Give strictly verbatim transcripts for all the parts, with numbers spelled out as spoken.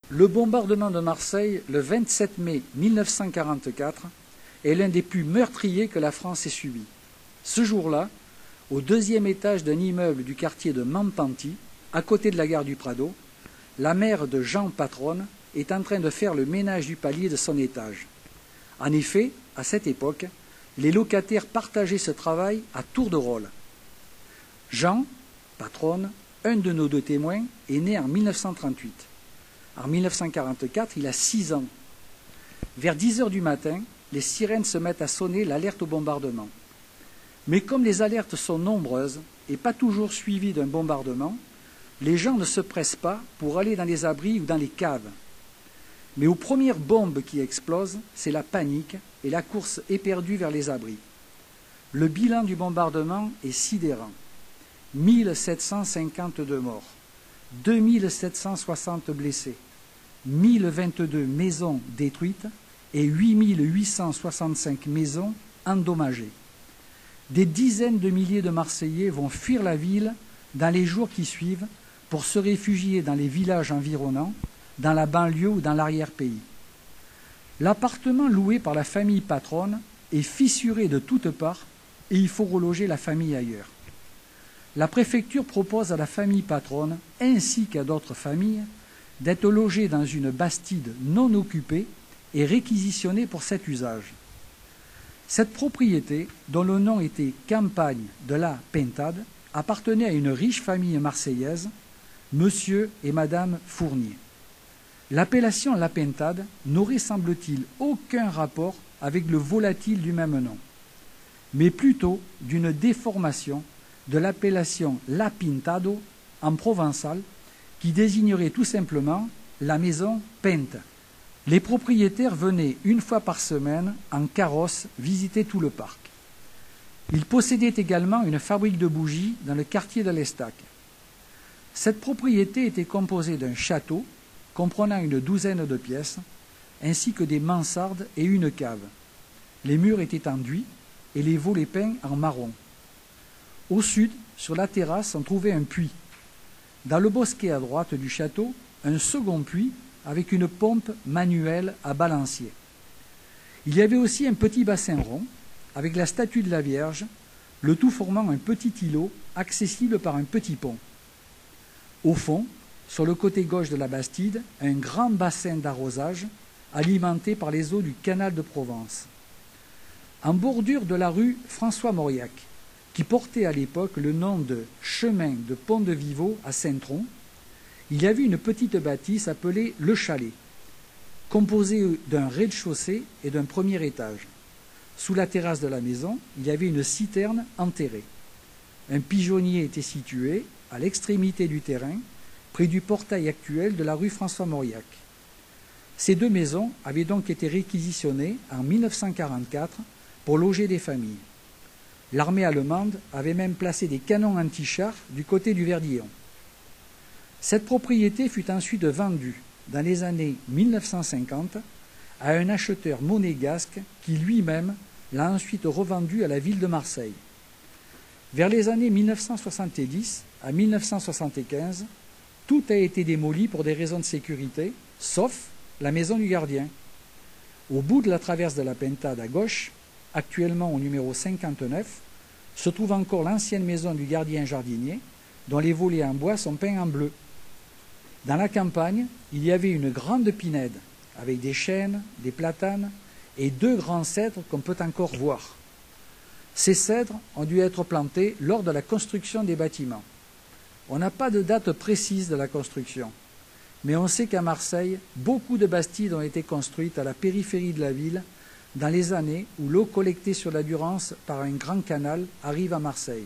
Le bombardement de Marseille, le vingt-sept mai mille neuf cent quarante-quatre, est l'un des plus meurtriers que la France ait subi. Ce jour-là, au deuxième étage d'un immeuble du quartier de Mampanti, à côté de la gare du Prado, la mère de Jean Patronne est en train de faire le ménage du palier de son étage. En effet, à cette époque, les locataires partageaient ce travail à tour de rôle. Jean Patronne, un de nos deux témoins, est né en mille neuf cent trente-huit. En mille neuf cent quarante-quatre, il a six ans. Vers dix heures du matin, les sirènes se mettent à sonner l'alerte au bombardement. Mais comme les alertes sont nombreuses et pas toujours suivies d'un bombardement, les gens ne se pressent pas pour aller dans les abris ou dans les caves. Mais aux premières bombes qui explosent, c'est la panique et la course éperdue vers les abris. Le bilan du bombardement est sidérant. mille sept cent cinquante-deux morts, deux mille sept cent soixante blessés, mille vingt-deux maisons détruites et huit mille huit cent soixante-cinq maisons endommagées. Des dizaines de milliers de Marseillais vont fuir la ville dans les jours qui suivent pour se réfugier dans les villages environnants, dans la banlieue ou dans l'arrière-pays. L'appartement loué par la famille Patronne est fissuré de toutes parts et il faut reloger la famille ailleurs. La préfecture propose à la famille Patronne, ainsi qu'à d'autres familles, d'être logées dans une bastide non occupée et réquisitionnée pour cet usage. Cette propriété, dont le nom était Campagne de la Pintade, appartenait à une riche famille marseillaise, Monsieur et Madame Fournier. L'appellation La Pintade n'aurait, semble-t-il, aucun rapport avec le volatile du même nom, mais plutôt d'une déformation de l'appellation La Pintado en provençal, qui désignerait tout simplement la maison peinte. Les propriétaires venaient une fois par semaine en carrosse visiter tout le parc. Ils possédaient également une fabrique de bougies dans le quartier de l'Estac. Cette propriété était composée d'un château comprenant une douzaine de pièces, ainsi que des mansardes et une cave. Les murs étaient enduits et les volets peints en marron. Au sud, sur la terrasse, on trouvait un puits. Dans le bosquet à droite du château, un second puits avec une pompe manuelle à balancier. Il y avait aussi un petit bassin rond avec la statue de la Vierge, le tout formant un petit îlot accessible par un petit pont. Au fond, sur le côté gauche de la Bastide, un grand bassin d'arrosage alimenté par les eaux du canal de Provence. En bordure de la rue François-Mauriac, qui portait à l'époque le nom de chemin de Pont-de-Vivo à Saint-Tron, il y avait une petite bâtisse appelée Le Chalet, composée d'un rez-de-chaussée et d'un premier étage. Sous la terrasse de la maison, il y avait une citerne enterrée. Un pigeonnier était situé à l'extrémité du terrain, près du portail actuel de la rue François-Mauriac. Ces deux maisons avaient donc été réquisitionnées en mille neuf cent quarante-quatre pour loger des familles. L'armée allemande avait même placé des canons anti-chars du côté du Verdillon. Cette propriété fut ensuite vendue dans les années mille neuf cent cinquante à un acheteur monégasque qui lui-même l'a ensuite revendue à la ville de Marseille. Vers les années mille neuf cent soixante-dix à mille neuf cent soixante-quinze, tout a été démoli pour des raisons de sécurité, sauf la maison du gardien. Au bout de la traverse de la Pintade à gauche, actuellement au numéro cinquante-neuf, se trouve encore l'ancienne maison du gardien jardinier, dont les volets en bois sont peints en bleu. Dans la campagne, il y avait une grande pinède, avec des chênes, des platanes et deux grands cèdres qu'on peut encore voir. Ces cèdres ont dû être plantés lors de la construction des bâtiments. On n'a pas de date précise de la construction, mais on sait qu'à Marseille, beaucoup de bastides ont été construites à la périphérie de la ville dans les années où l'eau collectée sur la Durance par un grand canal arrive à Marseille.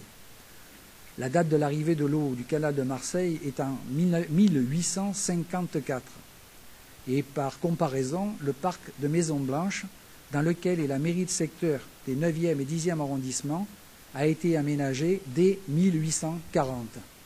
La date de l'arrivée de l'eau du canal de Marseille est en mille huit cent cinquante-quatre. Et par comparaison, le parc de Maison-Blanche, dans lequel est la mairie de secteur des neuvième et dixième arrondissements, a été aménagé dès mille huit cent quarante.